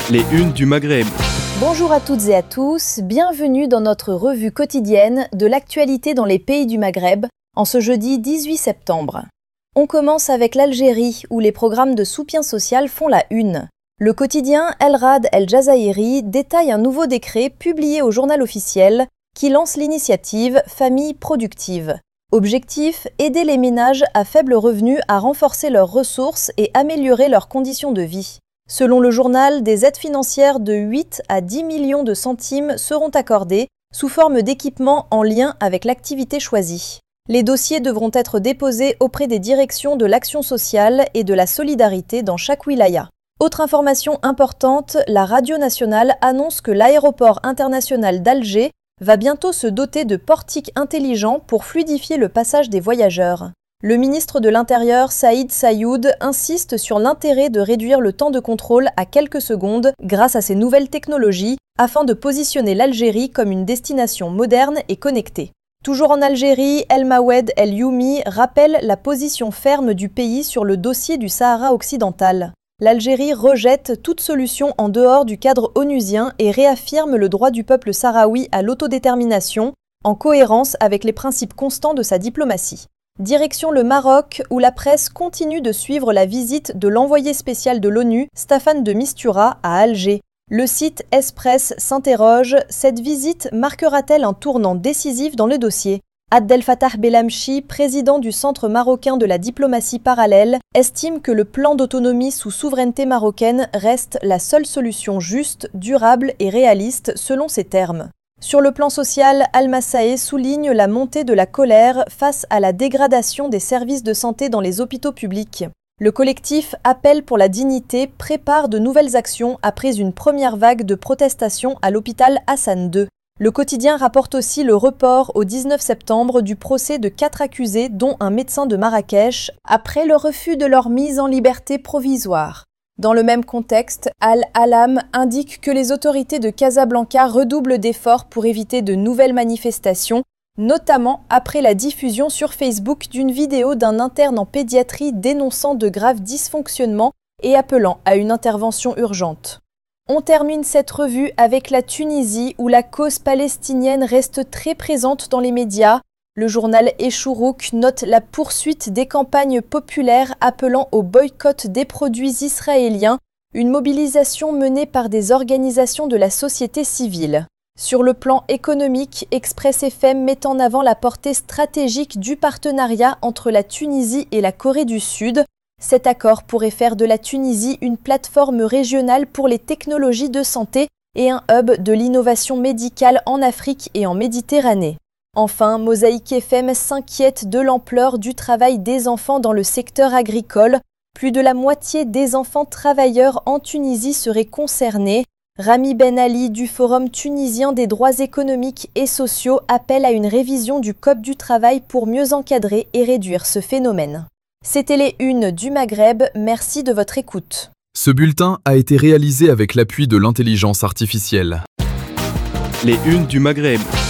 Les unes du Maghreb. Bonjour à toutes et à tous, bienvenue dans notre revue quotidienne de l'actualité dans les pays du Maghreb, en ce jeudi 18 septembre. On commence avec l'Algérie, où les programmes de soutien social font la une. Le quotidien El Rad El Jazairi détaille un nouveau décret publié au journal officiel qui lance l'initiative Famille productive. Objectif, aider les ménages à faible revenu à renforcer leurs ressources et améliorer leurs conditions de vie. Selon le journal, des aides financières de 8 à 10 millions de centimes seront accordées sous forme d'équipements en lien avec l'activité choisie. Les dossiers devront être déposés auprès des directions de l'action sociale et de la solidarité dans chaque wilaya. Autre information importante, la radio nationale annonce que l'aéroport international d'Alger va bientôt se doter de portiques intelligents pour fluidifier le passage des voyageurs. Le ministre de l'Intérieur, Saïd Saïoud, insiste sur l'intérêt de réduire le temps de contrôle à quelques secondes grâce à ces nouvelles technologies afin de positionner l'Algérie comme une destination moderne et connectée. Toujours en Algérie, El Mawed El Youmi rappelle la position ferme du pays sur le dossier du Sahara occidental. L'Algérie rejette toute solution en dehors du cadre onusien et réaffirme le droit du peuple sahraoui à l'autodétermination, en cohérence avec les principes constants de sa diplomatie. Direction le Maroc, où la presse continue de suivre la visite de l'envoyé spécial de l'ONU, Staffan de Mistura, à Alger. Le site Express s'interroge, cette visite marquera-t-elle un tournant décisif dans le dossier ? Abdel Fattah Belhamchi, président du Centre marocain de la diplomatie parallèle, estime que le plan d'autonomie sous souveraineté marocaine reste la seule solution juste, durable et réaliste selon ses termes. Sur le plan social, Al-Massaé souligne la montée de la colère face à la dégradation des services de santé dans les hôpitaux publics. Le collectif Appel pour la dignité prépare de nouvelles actions après une première vague de protestations à l'hôpital Hassan II. Le quotidien rapporte aussi le report au 19 septembre du procès de 4 accusés, dont un médecin de Marrakech, après le refus de leur mise en liberté provisoire. Dans le même contexte, Al-Alam indique que les autorités de Casablanca redoublent d'efforts pour éviter de nouvelles manifestations, notamment après la diffusion sur Facebook d'une vidéo d'un interne en pédiatrie dénonçant de graves dysfonctionnements et appelant à une intervention urgente. On termine cette revue avec la Tunisie, où la cause palestinienne reste très présente dans les médias. Le journal Echourouk note la poursuite des campagnes populaires appelant au boycott des produits israéliens, une mobilisation menée par des organisations de la société civile. Sur le plan économique, Express FM met en avant la portée stratégique du partenariat entre la Tunisie et la Corée du Sud. Cet accord pourrait faire de la Tunisie une plateforme régionale pour les technologies de santé et un hub de l'innovation médicale en Afrique et en Méditerranée. Enfin, Mosaïque FM s'inquiète de l'ampleur du travail des enfants dans le secteur agricole. Plus de la moitié des enfants travailleurs en Tunisie seraient concernés. Rami Ben Ali du Forum tunisien des droits économiques et sociaux appelle à une révision du Code du travail pour mieux encadrer et réduire ce phénomène. C'était les unes du Maghreb, merci de votre écoute. Ce bulletin a été réalisé avec l'appui de l'intelligence artificielle. Les unes du Maghreb.